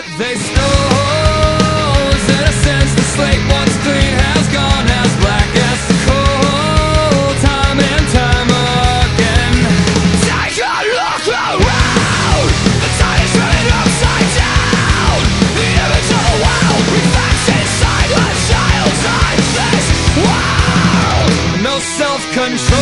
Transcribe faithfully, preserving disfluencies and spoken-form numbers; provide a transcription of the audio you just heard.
They stole in a sense the slate once clean has gone as black as the coal, time and time again. Take a look around, the tide is running upside down. The image of the world reflects inside a child's eye. This world, no self-control.